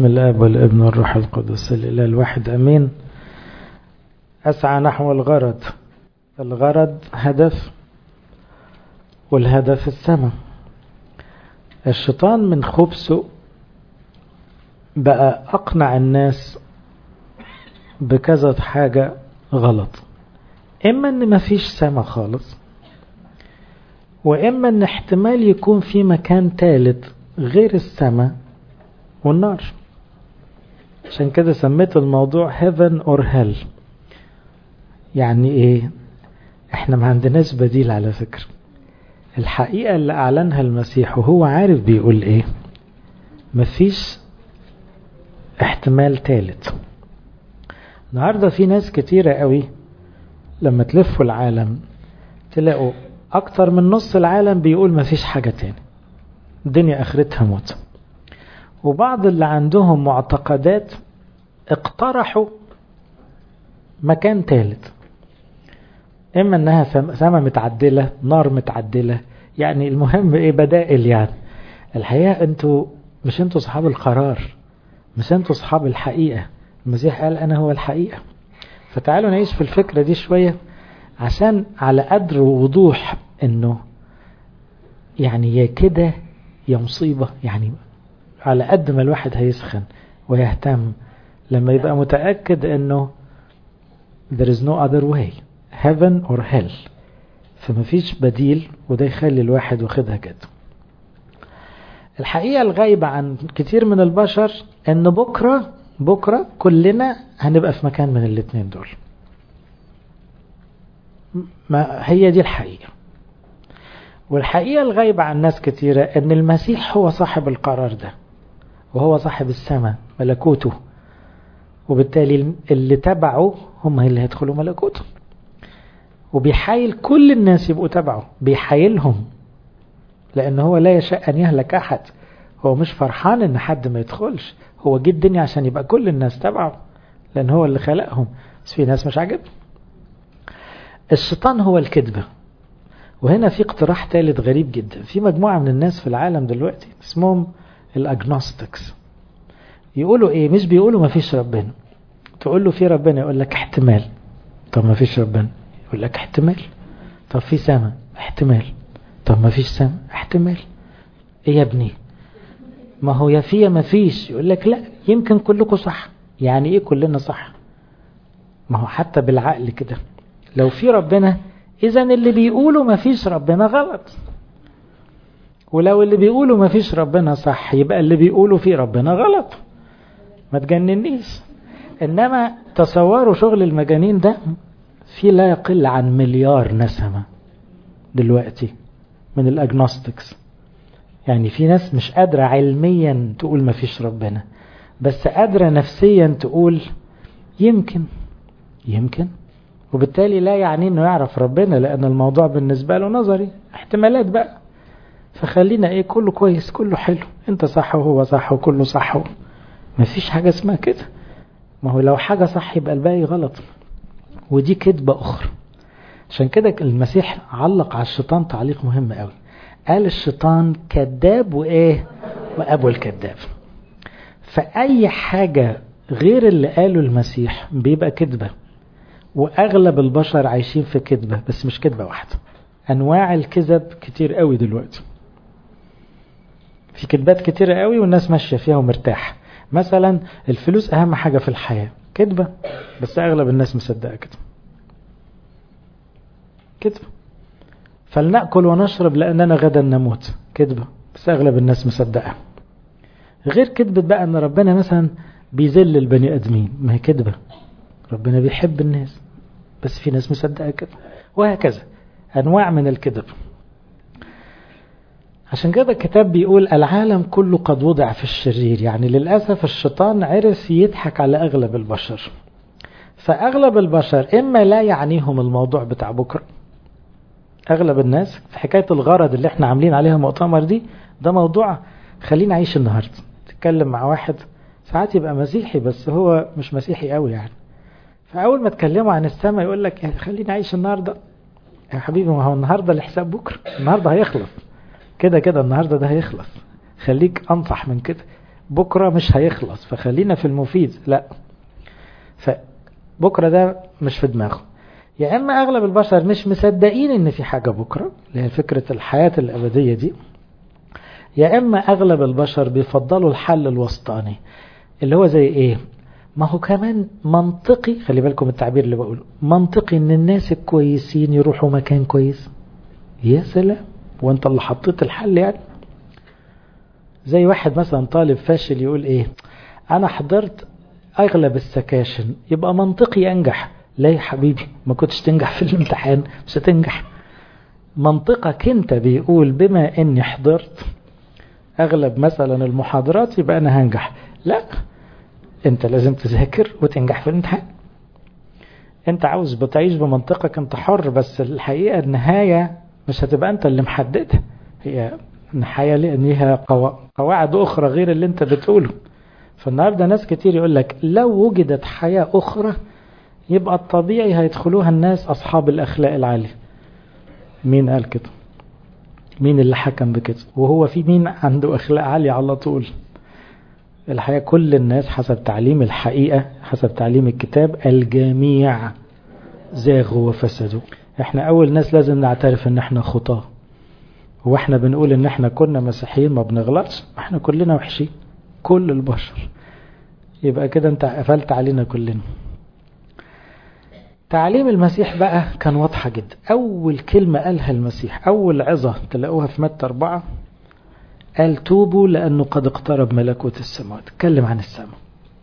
بسم الآب والابن والروح القدس الإله الواحد أمين. أسعى نحو الغرض. الغرض هدف، والهدف السماء. الشيطان من خبثه بقى أقنع الناس بكذا حاجة غلط، إما أن مفيش سماء خالص، وإما أن احتمال يكون في مكان ثالث غير السماء والنار. عشان كده سميت الموضوع heaven or hell. يعني ايه؟ احنا ما عندناش بديل على فكرة. الحقيقة اللي اعلنها المسيح وهو عارف بيقول ايه، مفيش احتمال ثالث. النهاردة في ناس كتيرة قوي لما تلفوا العالم تلاقوا اكتر من نص العالم بيقول مفيش حاجة تاني، الدنيا اخرتها موت. وبعض اللي عندهم معتقدات اقترحوا مكان ثالث، اما انها سماء متعدلة، نار متعدلة، يعني المهم ايه، بدائل. يعني الحقيقة انتوا مش انتوا صحاب القرار، مش انتوا صحاب الحقيقة. المسيح قال انا هو الحقيقة. فتعالوا نعيش في الفكرة دي شوية عشان على قدر وضوح انه يعني يا كده يا مصيبة. يعني على قد ما الواحد هيسخن ويهتم لما يبقى متأكد انه there is no other way, heaven or hell. فمفيش بديل، وده يخلي الواحد واخدها كده. الحقيقة الغايبة عن كتير من البشر ان بكرة كلنا هنبقى في مكان من الاتنين دول. ما هي دي الحقيقة. والحقيقة الغايبة عن ناس كتيرة ان المسيح هو صاحب القرار ده، وهو صاحب السماء ملكوته، وبالتالي اللي تبعه هم اللي هيدخلوا ملكوته. وبيحايل كل الناس يبقوا تبعه، بيحايلهم، لأن هو لا يشاء أن يهلك أحد. هو مش فرحان أن حد ما يدخلش، هو جه الدنيا عشان يبقى كل الناس تبعه، لأن هو اللي خلقهم. بس في ناس مش عاجبهم. الشيطان هو الكذبة. وهنا في اقتراح ثالث غريب جدا. في مجموعة من الناس في العالم دلوقتي اسمهم الأجنوستكس. يقولوا ايه؟ مش بيقولوا ما فيش ربنا. تقول له في ربنا يقول لك احتمال. طب ما فيش ربنا يقول لك احتمال. طب في سماء احتمال. طب ما فيش سماء احتمال. ايه يا ابني؟ ما هو يا في يا ما فيش. يقول لك لا، يمكن كلكم صح. يعني ايه كلنا صح؟ ما هو حتى بالعقل كده، لو في ربنا اذا اللي بيقولوا ما فيش ربنا غلط، ولو اللي بيقولوا ما فيش ربنا صح يبقى اللي بيقولوا في ربنا غلط. ما تجننيش. انما تصوروا شغل المجانين ده. في لا يقل عن 1 مليار نسمة دلوقتي من الاجنوستكس. يعني في ناس مش قادرة علميا تقول ما فيش ربنا، بس قادرة نفسيا تقول يمكن. وبالتالي لا يعني انه يعرف ربنا، لان الموضوع بالنسبة له نظري، احتمالات بقى. فخلينا ايه، كله كويس، كله حلو، انت صح وهو صح وكله صح. ما فيش حاجة اسمها كده. ما هو لو حاجة صح يبقى الباقي غلط، ودي كذبة أخرى. عشان كده المسيح علق على الشيطان تعليق مهم قوي. قال الشيطان كذاب وإيه؟ وأبو الكذاب. فأي حاجة غير اللي قاله المسيح بيبقى كذبة. وأغلب البشر عايشين في كذبة، بس مش كذبة واحدة. أنواع الكذب كتير قوي دلوقتي. في كذبات كتير قوي والناس ماشية فيها ومرتاحة. مثلا الفلوس أهم حاجة في الحياة، كذبة، بس أغلب الناس مصدقة كذبة. فلنأكل ونشرب لأننا غدا نموت، كذبة، بس أغلب الناس مصدقة. غير كذبة بقى أن ربنا مثلا بيذل البني أدمين، ما هي كذبة. ربنا بيحب الناس، بس في ناس مصدقة كده. وهكذا أنواع من الكذب. عشان كده الكتاب بيقول العالم كله قد وضع في الشرير. يعني للأسف الشيطان عرف يضحك على أغلب البشر. فأغلب البشر إما لا يعنيهم الموضوع بتاع بكرة. أغلب الناس في حكاية الغرض اللي احنا عاملين عليها مؤتمر دي، ده موضوع خلينا عيش النهاردة. تتكلم مع واحد ساعات يبقى مسيحي بس هو مش مسيحي قوي يعني، فأول ما تكلموا عن السماء يقول لك يعني خلينا عيش النهاردة. يا حبيبي ما هو النهاردة لحساب بكرة، النهاردة هيخلص كده النهاردة ده هيخلص. خليك أنصح من كده. بكرة مش هيخلص، فخلينا في المفيد. لا، فبكرة ده مش في دماغه. يا اما اغلب البشر مش مصدقين ان في حاجة بكرة اللي هي فكرة الحياة الابدية دي، يا اما اغلب البشر بيفضلوا الحل الوسطاني اللي هو زي ايه؟ ما هو كمان منطقي، خلي بالكم التعبير اللي بقوله، منطقي ان الناس الكويسين يروحوا مكان كويس. يا سلام، وانت اللي حطيت الحل يعني. زي واحد مثلا طالب فاشل يقول ايه؟ انا حضرت اغلب السكاشن، يبقى منطقي انجح. لا يا حبيبي، ما كنتش تنجح في الامتحان مش هتنجح. منطقك انت بيقول بما اني حضرت اغلب مثلا المحاضرات يبقى انا هنجح. لا، انت لازم تذاكر وتنجح في الامتحان. انت عاوز بتعيش بمنطقك انت حر، بس الحقيقة النهاية مش هتبقى انت اللي محددها، هي النهاية لأنها قواعد أخرى غير اللي انت بتقوله. فالنهاردة ناس كتير يقول لك لو وجدت حياة أخرى يبقى الطبيعي هيدخلوها الناس أصحاب الأخلاق العالية. مين قال كده؟ مين اللي حكم بكده؟ وهو في مين عنده أخلاق عالية على طول؟ الحقيقة كل الناس حسب تعليم الحقيقة، حسب تعليم الكتاب، الجميع زاغوا وفسدوا. احنا أول ناس لازم نعترف ان احنا خطاة. واحنا بنقول ان احنا كنا مسيحيين ما بنغلطش، احنا كلنا وحشين، كل البشر. يبقى كده انت قفلت علينا كلنا. تعليم المسيح بقى كان واضحة جدا. أول كلمة قالها المسيح، أول عظة تلاقوها في متى 4، قال توبوا لأنه قد اقترب ملكوت السماوات. اتكلم عن السماء.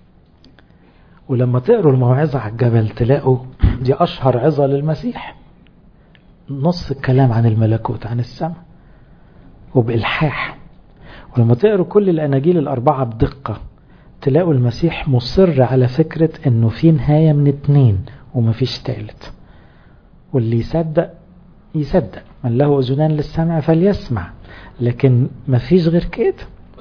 ولما تقروا الموعظة على الجبل تلاقوا دي أشهر عظة للمسيح، نص الكلام عن الملكوت، عن السماء وبإلحاح. ولما تقروا كل الأناجيل ال4 بدقة تلاقوا المسيح مصر على فكرة أنه في نهاية من 2 ومفيش تالت. واللي يصدق يصدق، من له أذنان للسمع فليسمع، لكن مفيش غير كده.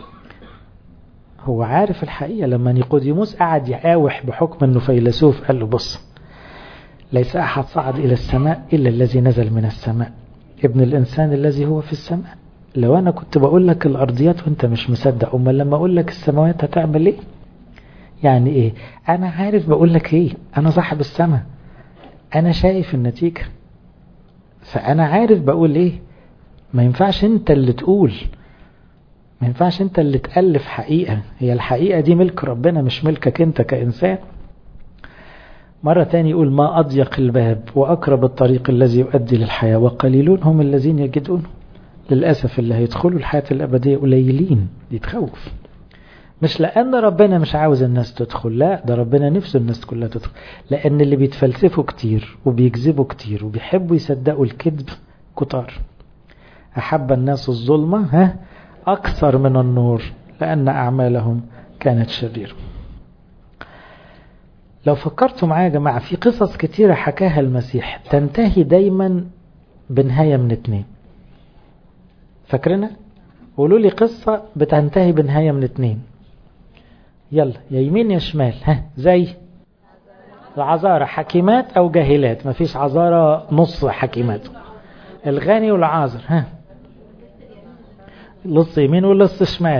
هو عارف الحقيقة. لما نيقوديموس قعد يقاوح بحكم أنه فيلسوف قال له بص، ليس أحد صعد إلى السماء إلا الذي نزل من السماء، ابن الإنسان الذي هو في السماء. لو أنا كنت بقول لك الأرضيات وأنت مش مصدق، أما لما أقول لك السماوات هتعمل إيه؟ يعني إيه؟ أنا عارف بقول لك إيه، أنا صاحب السماء، أنا شايف النتيجة، فأنا عارف بقول إيه. ما ينفعش أنت اللي تقول، ما ينفعش أنت اللي تألف حقيقة. هي الحقيقة دي ملك ربنا مش ملكك أنت كإنسان. مرة تاني يقول ما أضيق الباب وأقرب الطريق الذي يؤدي للحياة وقليلون هم الذين يجدون. للأسف اللي هيدخلوا الحياة الأبدية قليلين. دي تخوف. مش لأن ربنا مش عاوز الناس تدخل، لا، ده ربنا نفسه الناس كلها تدخل، لأن اللي بيتفلسفوا كتير وبيكذبوا كتير وبيحبوا يصدقوا الكذب كتار. أحب الناس الظلمة أكثر من النور لأن أعمالهم كانت شريرة. لو فكرتوا معايا يا جماعة في قصص كتيرة حكاها المسيح تنتهي دايما بنهاية من 2. فاكرنا؟ قولوا لي قصة بتنتهي بنهاية من 2. يلا، يا يمين يا شمال. زي العذارى، حكيمات أو جاهلات؟ مفيش عذارى نص حكيمات. الغني والعازر. لص يمين ولص شمال.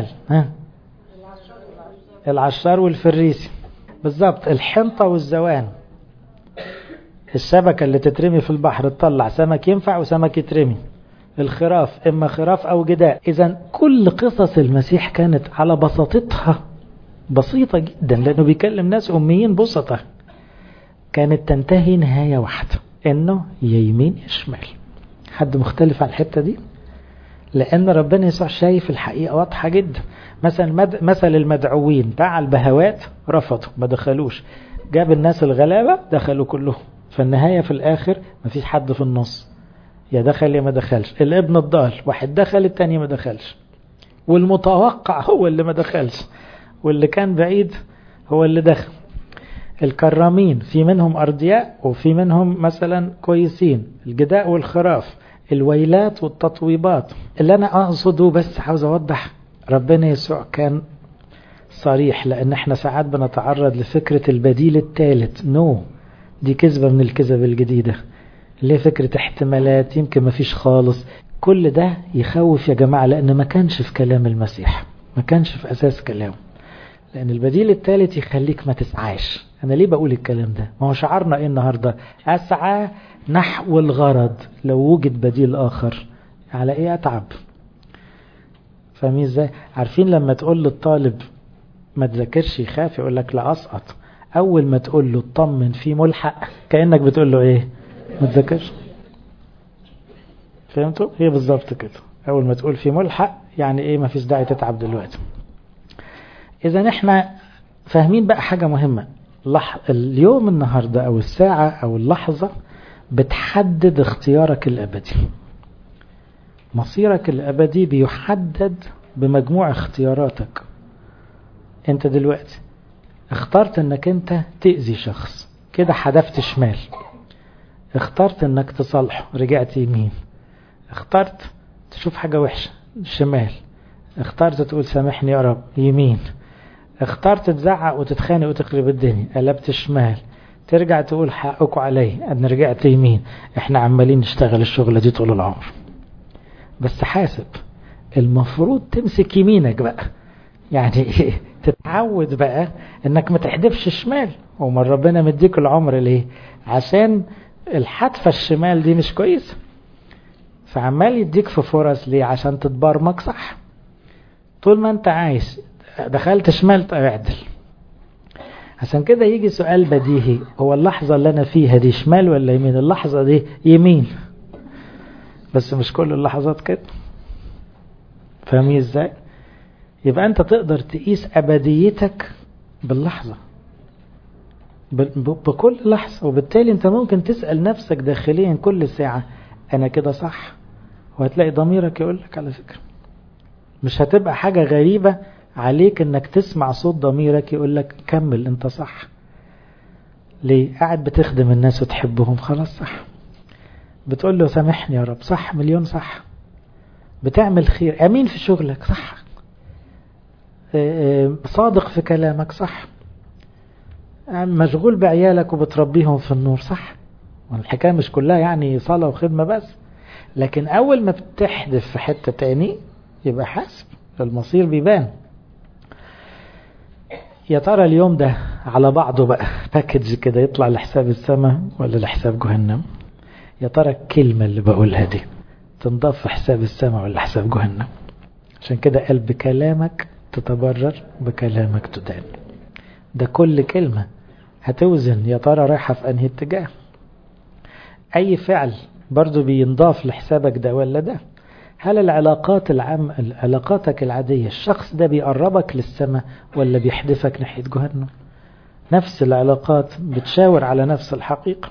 العشار والفريسي. بالظبط. الحنطة والزوان. الشبكة اللي تترمي في البحر تطلع سمك ينفع وسمك يترمي. الخراف، إما خراف أو جداء. إذن كل قصص المسيح كانت على بساطتها بسيطة جدا، لأنه بيكلم ناس أميين بسطة. كانت تنتهي نهاية واحدة، إنه يا يمين يا شمال. حد مختلف على الحتة دي؟ لأن ربنا يسوع شايف الحقيقة واضحة جدا. مثل المدعوين، باع البهوات رفضوا ما دخلوش، جاب الناس الغلابة دخلوا كلهم. فالنهاية في الآخر مفيش حد في النص، يا دخل يا ما دخلش. الابن الضال، واحد دخل التاني ما دخلش، والمتوقع هو اللي ما دخلش، واللي كان بعيد هو اللي دخل. الكرامين في منهم أرضياء وفي منهم مثلا كويسين، الجداء والخراف، الويلات والتطويبات. اللي أنا أقصده بس عاوز أوضح، ربنا يسوع كان صريح، لأن احنا ساعات بنتعرض لفكرة البديل الثالث. دي كذبة من الكذب الجديدة. ليه فكرة احتمالات يمكن ما فيش خالص. كل ده يخوف يا جماعة، لأن ما كانش في كلام المسيح، ما كانش في أساس كلامه. لأن البديل الثالث يخليك ما تسعاش. أنا ليه بقول الكلام ده؟ ما هو شعارنا إيه النهاردة؟ أسعى نحو الغرض. لو وجد بديل آخر على إيه أتعب؟ فاهمين إزاي؟ عارفين لما تقول للطالب ما تذاكرش يخاف، يقول لك لا أسقط. أول ما تقول له اطمن في ملحق، كأنك بتقول له إيه؟ ما تذاكرش. فهمتوا؟ هي بالظبط كده. أول ما تقول في ملحق يعني إيه؟ ما فيش داعي تتعب دلوقتي. إذا إحنا فاهمين بقى حاجة مهمة. اليوم النهاردة أو الساعة أو اللحظة بتحدد اختيارك الأبدي. مصيرك الأبدي بيحدد بمجموع اختياراتك. أنت دلوقتي اخترت أنك أنت تأذي شخص، كده حدفت شمال. اخترت أنك تصالحه، رجعت يمين. اخترت تشوف حاجة وحشة، شمال. اخترت تقول سامحني يا رب، يمين. اخترت تزعق وتتخانق وتقلب الدنيا، قلبت شمال. ترجع تقول حقكوا علي، أنا رجعت يمين. احنا عمالين نشتغل الشغلة دي طول العمر. بس حاسب، المفروض تمسك يمينك بقى. يعني ايه؟ تتعود بقى انك ما تحدفش شمال. ومن ربنا مديك العمر ليه؟ عشان الحدفة الشمال دي مش كويسة. فعمال يديك في فرص ليه؟ عشان تتبرمج صح. طول ما انت عايش دخلت شمال اعدل. عشان كده يجي سؤال بديهي، هو اللحظة اللي انا فيها دي شمال ولا يمين؟ اللحظة دي يمين، بس مش كل اللحظات كده. فاهمين ازاي؟ يبقى انت تقدر تقيس ابديتك باللحظة، بكل لحظة. وبالتالي انت ممكن تسأل نفسك داخليا كل ساعة انا كده صح؟ وهتلاقي ضميرك يقول لك على فكرة. مش هتبقى حاجة غريبة عليك انك تسمع صوت ضميرك يقول لك كمل انت صح. ليه؟ قاعد بتخدم الناس وتحبهم، خلاص صح. بتقول له سامحني يا رب، صح، مليون صح. بتعمل خير، امين في شغلك، صح. صادق في كلامك، صح. مشغول بعيالك وبتربيهم في النور، صح. والحكاية مش كلها يعني صلاة وخدمة بس، لكن اول ما بتحدث في حتة تاني يبقى حاسب، المصير بيبان. يا ترى اليوم ده على بعضه بقى باكج كده يطلع لحساب السماء ولا لحساب جهنم؟ يا ترى الكلمة اللي بقولها دي تنضاف في حساب السماء ولا حساب جهنم؟ عشان كده قال بكلامك تتبرر بكلامك تدان. ده كل كلمة هتوزن يا ترى رايحة في انهي اتجاه. اي فعل برضو بينضاف لحسابك ده ولا ده. هل العلاقات علاقاتك العادية الشخص ده بيقربك للسماء ولا بيحدفك ناحية جهنم؟ نفس العلاقات بتشاور على نفس الحقيقة.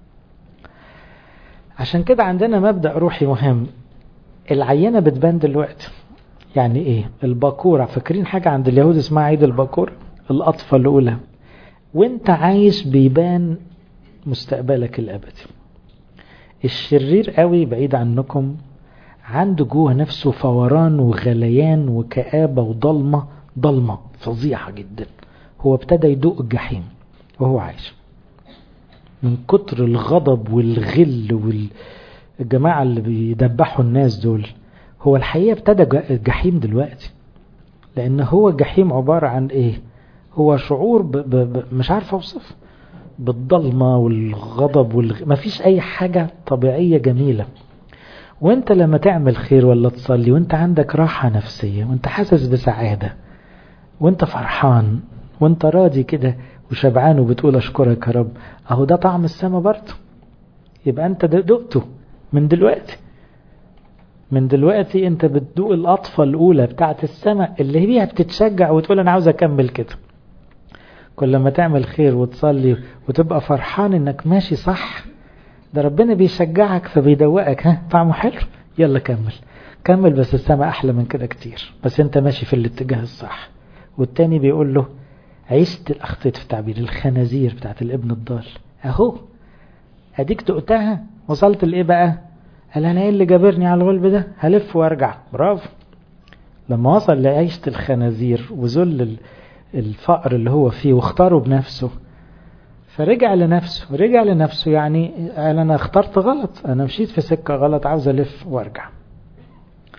عشان كده عندنا مبدأ روحي مهم. العينة بتبان دلوقتي. يعني ايه؟ الباكورة، فاكرين حاجة عند اليهود اسمها عيد الباكورة؟ القطفة الأولى. وانت عايش بيبان مستقبلك الأبدي. الشرير قوي بعيد عنكم عنده جوه نفسه فوران وغليان وكآبة وضلمة، ضلمة فظيعة جدا. هو ابتدى يدوق الجحيم وهو عايش من كتر الغضب والغل والجماعة اللي بيدبحوا الناس دول. هو الحقيقة ابتدى الجحيم دلوقتي، لأن هو الجحيم عبارة عن ايه؟ هو شعور مش عارف اوصف، بالضلمة والغضب مفيش اي حاجة طبيعية جميلة. وانت لما تعمل خير ولا تصلي وانت عندك راحة نفسية وانت حاسس بسعادة وانت فرحان وانت راضي كده وشبعان وبتقول اشكرك يا رب، اهو ده طعم السما برضه. يبقى انت دقته من دلوقتي. من دلوقتي انت بتدوق القطفة الاولى بتاعت السما اللي هي بتتشجع وتقول انا عاوز اكمل كده. كل ما تعمل خير وتصلي وتبقى فرحان انك ماشي صح، ده ربنا بيشجعك فبيدوقك، ها طعمه حلو، يلا كمل كمل، بس السما احلى من كده كتير، بس انت ماشي في الاتجاه الصح. والتاني بيقول له عشت الاخطيت في تعبير الخنازير بتاعت الابن الضال، اهو اديك دقتها، وصلت لايه بقى؟ قال انا ايه اللي جابرني على الغلب ده؟ هلف وارجع. برافو. لما وصل لعيشة الخنازير وذل الفقر اللي هو فيه واختاره بنفسه، فرجع لنفسه. رجع لنفسه يعني قال انا اخترت غلط، انا مشيت في سكة غلط، عاوز الف وارجع.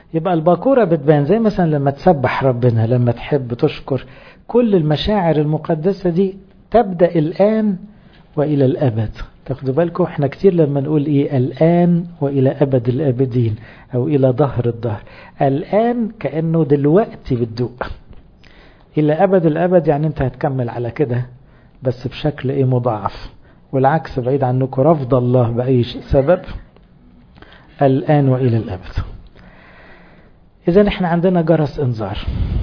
يبقى الباكورة بتبان زي مثلا لما تسبح ربنا، لما تحب تشكر، كل المشاعر المقدسة دي تبدأ الآن وإلى الأبد. تاخدوا بالكم احنا كتير لما نقول ايه الآن وإلى أبد الآبدين أو إلى ظهر الظهر، الآن كأنه دلوقتي بتدوق، إلى أبد الأبد يعني انت هتكمل على كده بس بشكل ايه مضاعف، والعكس بعيد عنكم رفض الله بأي سبب، الآن وإلى الأبد. إذن احنا عندنا جرس انذار،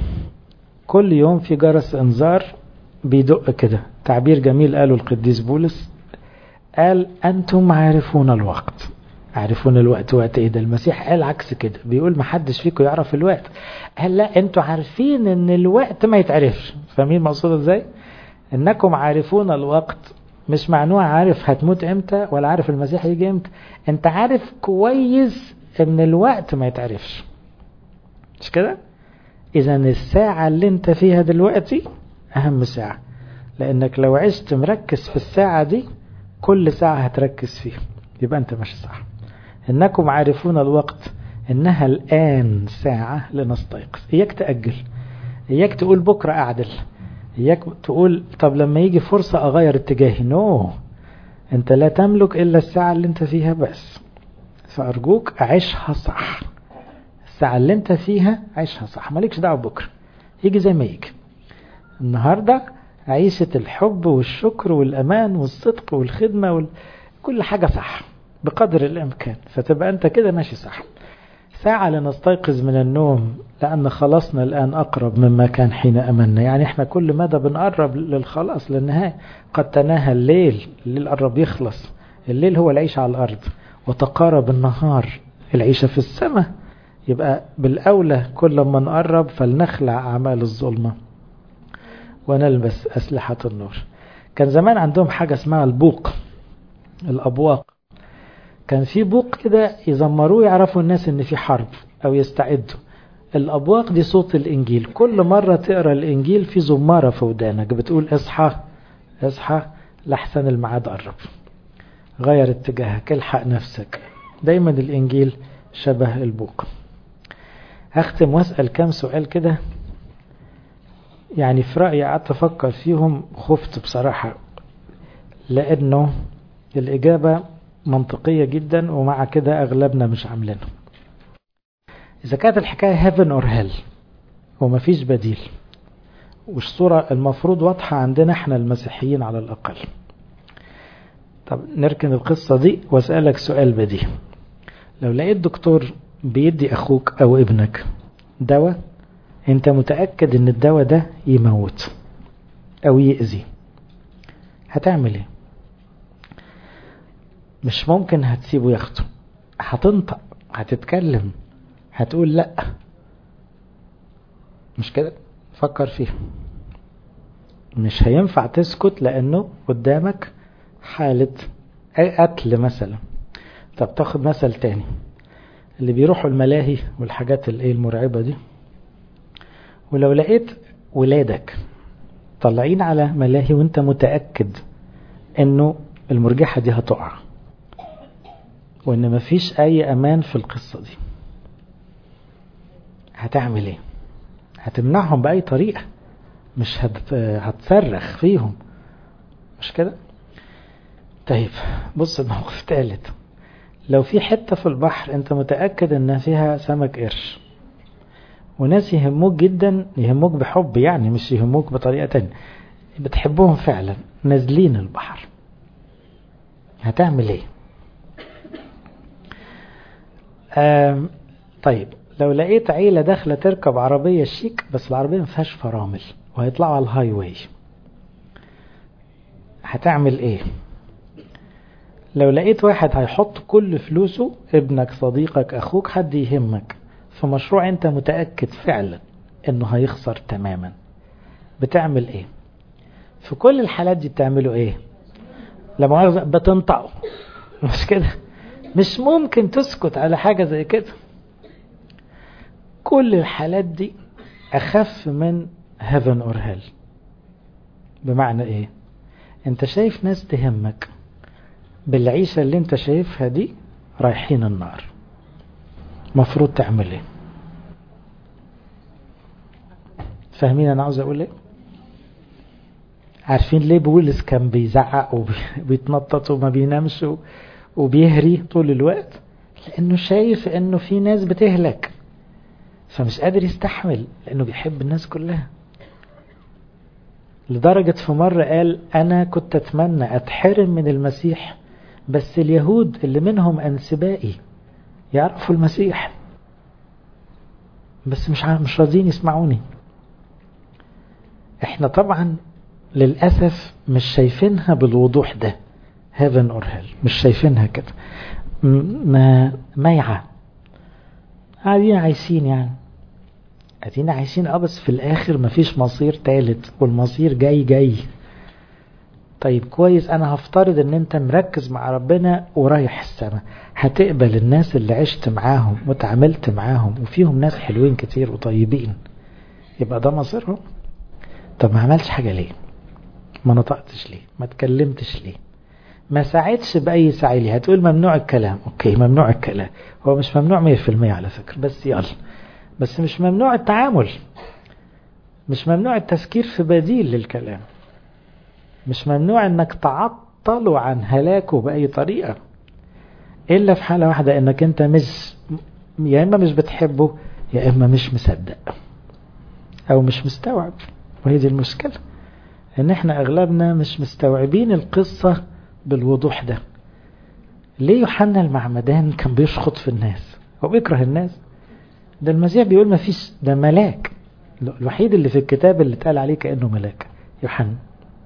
كل يوم في جرس انذار بيدق كده. تعبير جميل قاله القديس بولس، قال أنتم عارفون الوقت. عارفون الوقت وقت ايه ده؟ المسيح قال عكس كده، بيقول محدش فيكم يعرف الوقت. قال لا، انتوا عارفين ان الوقت ما يتعرفش. فاهمين مقصوده ازاي؟ انكم عارفون الوقت مش معنوها عارف هتموت امتى ولا عارف المسيح يجي امتى، انت عارف كويس ان الوقت ما يتعرفش، مش كده؟ اذا الساعة اللي انت فيها دلوقتي اهم ساعة، لانك لو عشت مركز في الساعة دي كل ساعة هتركز فيها، يبقى انت ماشي صح. انكم عارفون الوقت انها الان ساعة لنستيقظ. اياك تأجل، اياك تقول بكرة اعدل، اياك تقول طب لما يجي فرصة اغير اتجاهي. نو، انت لا تملك الا الساعة اللي انت فيها بس، فارجوك عيشها صح. الساعة اللي انت فيها عيشها صح، مالكش دعوة بكرة، يجي زي ما يجي. النهاردة عيشة الحب والشكر والأمان والصدق والخدمة كل حاجة صح بقدر الإمكان، فتبقى أنت كده ماشي صح. ساعة لنستيقظ من النوم لأن خلاصنا الآن أقرب مما كان حين أمنا. يعني احنا كل مدى بنقرب للخلاص للنهاية. قد تناهى الليل، الليل قرب يخلص، الليل هو العيش على الأرض، وتقارب النهار العيشة في السماء. يبقى بالأولى كل ما نقرب فلنخلع أعمال الظلمة ونلبس أسلحة النور. كان زمان عندهم حاجة اسمها البوق، الأبواق. كان في بوق كده يزمروه يعرفوا الناس ان في حرب او يستعدوا. الأبواق دي صوت الإنجيل، كل مرة تقرأ الإنجيل في زمارة في ودانك بتقول اصحى اصحى لحسن الميعاد قرب، غير اتجاهك، الحق نفسك. دايما الإنجيل شبه البوق. هختم واسأل كام سؤال كده، يعني في رأيي قعدت أفكر فيهم، خفت بصراحة لأنه الإجابة منطقية جدا ومع كده أغلبنا مش عاملينها. إذا كانت الحكاية heaven or hell ومفيش بديل، والصورة المفروض واضحة عندنا احنا المسيحيين على الأقل، طب نركن القصة دي واسألك سؤال بديهي. لو لقيت دكتور بيدي أخوك أو ابنك دواء انت متأكد ان الدواء ده يموت أو يأذي، هتعمل ايه؟ مش ممكن هتسيبه ياخده، هتنطق، هتتكلم، هتقول لا، مش كده؟ فكر فيها. مش هينفع تسكت لأنه قدامك حالة قتل مثلا. طب تاخد مثل تاني، اللي بيروحوا الملاهي والحاجات المرعبة دي، ولو لقيت ولادك طلعين على ملاهي وانت متأكد انه المرجحة دي هتقع وان مفيش اي امان في القصة دي، هتعمل ايه؟ هتمنعهم بأي طريقة، مش هتصرخ فيهم، مش كده؟ طيب بص الموقف الثالث، لو في حتة في البحر انت متأكد ان فيها سمك قرش وناس يهموك جدا، يهموك بحب يعني مش يهموك بطريقة تانية، بتحبهم فعلا، نازلين البحر، هتعمل ايه؟ طيب لو لقيت عيلة داخلة تركب عربية شيك بس العربية مفيهاش فرامل وهيطلعوا على الهاي واي، هتعمل ايه؟ لو لقيت واحد هيحط كل فلوسه، ابنك، صديقك، اخوك، حد يهمك، في مشروع انت متأكد فعلا انه هيخسر تماما، بتعمل ايه؟ في كل الحالات دي بتعملوا ايه؟ لما بتنطقوا، مش كده؟ مش ممكن تسكت على حاجة زي كده. كل الحالات دي اخف من heaven or hell. بمعنى ايه؟ انت شايف ناس تهمك بالعيشة اللي انت شايفها دي رايحين النار، مفروض تعمل ايه؟ فاهمين أنا عاوز أقول إيه؟ عارفين ليه بولس كان بيزعق وبيتنطط وما بينامش وبيهري طول الوقت؟ لأنه شايف أنه في ناس بتهلك، فمش قادر يستحمل، لأنه بيحب الناس كلها. لدرجة في مرة قال أنا كنت أتمنى أتحرم من المسيح، بس اليهود اللي منهم أنسبائي يعرفوا المسيح، بس مش راضيين يسمعوني. احنا طبعا للأسف مش شايفينها بالوضوح ده، heaven or hell، مش شايفينها كده، مايعة، قاعدين عايشين يعني، قاعدين عايشين بس في الآخر مفيش مصير تالت، والمصير جاي. طيب كويس، أنا هفترض أن أنت مركز مع ربنا ورايح السماء، هتقبل الناس اللي عشت معاهم وتعاملت معاهم وفيهم ناس حلوين كتير وطيبين، يبقى ده مصيرهم. طب ما عملتش حاجة ليه؟ ما نطقتش ليه؟ ما تكلمتش ليه؟ ما ساعدش بأي سعي ليه؟ هتقول ممنوع الكلام، اوكي ممنوع الكلام، هو مش ممنوع 100% على فكرة، بس يلا، بس مش ممنوع التعامل، مش ممنوع التفكير في بديل للكلام، مش ممنوع انك تعطله عن هلاكه بأي طريقة، إلا في حالة واحدة، انك انت مش، يا اما مش بتحبه يا اما مش مصدق او مش مستوعب. وهي دي المشكلة، ان احنا اغلبنا مش مستوعبين القصة بالوضوح ده. ليه يوحنا المعمدان كان بيشخط في الناس؟ هو بيكره الناس؟ ده المسيح بيقول ما فيش، ده ملاك الوحيد اللي في الكتاب اللي اتقال عليه كأنه ملاك، يوحنا.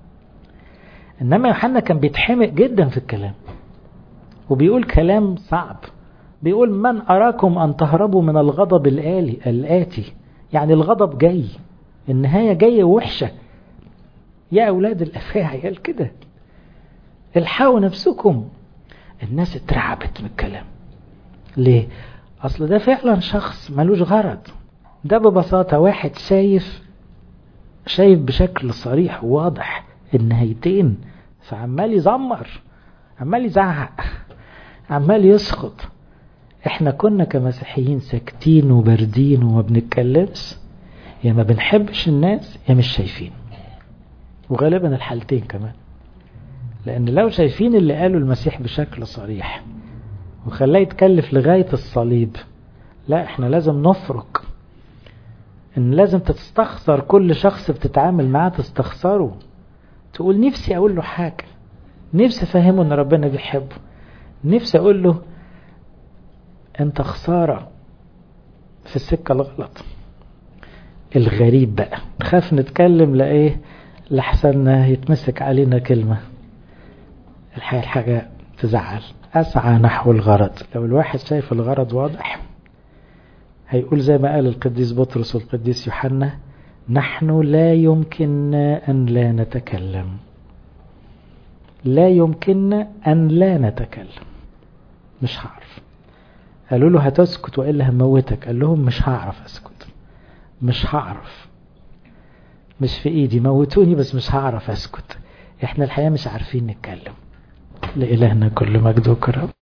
انما يوحنا كان بيتحمق جدا في الكلام، وبيقول كلام صعب، بيقول من أراكم أن تهربوا من الغضب الآتي، يعني الغضب جاي، النهاية جاية وحشة، يا أولاد الأفاعي قال كده، الحقوا نفسكم. الناس اترعبت من الكلام. ليه؟ أصل ده فعلا شخص ملوش غرض، ده ببساطة واحد شايف بشكل صريح وواضح النهايتين، فعمال يزمر، عمال يزعق، عمال يسخط. احنا كنا كمسيحيين ساكتين وبردين وما بنتكلمش، يا ما بنحبش الناس يا مش شايفين، وغالبا الحالتين كمان، لأن لو شايفين اللي قالوا المسيح بشكل صريح وخلاه يتكلف لغاية الصليب، لا احنا لازم نفرق، ان لازم تستخسر كل شخص بتتعامل معاه، تستخسره، تقول نفسي اقول له حاجة، نفسي افهمه ان ربنا بيحبه، نفسي اقول له انت خسارة في السكة الغلط. الغريب بقى تخاف نتكلم لإيه؟ لحسن يتمسك علينا كلمة. الحاجة تزعل. أسعى نحو الغرض، لو الواحد شايف الغرض واضح هيقول زي ما قال القديس بطرس والقديس يوحنا: نحن لا يمكن أن لا نتكلم، لا يمكن أن لا نتكلم، مش هعرف. قالوا له هتسكت وإلا هموتك، قال لهم مش هعرف أسكت، مش هعرف، مش في إيدي، موتوني بس مش هعرف أسكت. إحنا الحقيقة مش عارفين نتكلم. لإلهنا كل مجد وكرم.